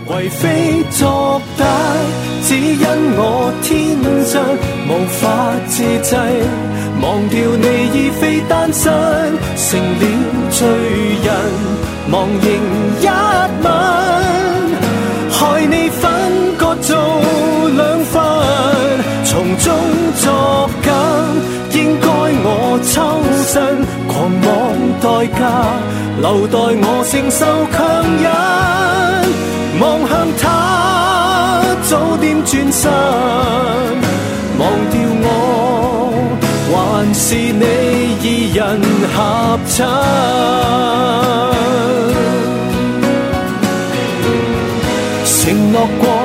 為非作歹，只因我天真無法自制，忘掉你已非單身，成了罪人，忘形一吻，害你分割做兩份，從中作梗，應該我抽身，狂妄代價，留待我承受強忍。望向他，早點轉身，忘掉我，還是你二人合襯。承諾過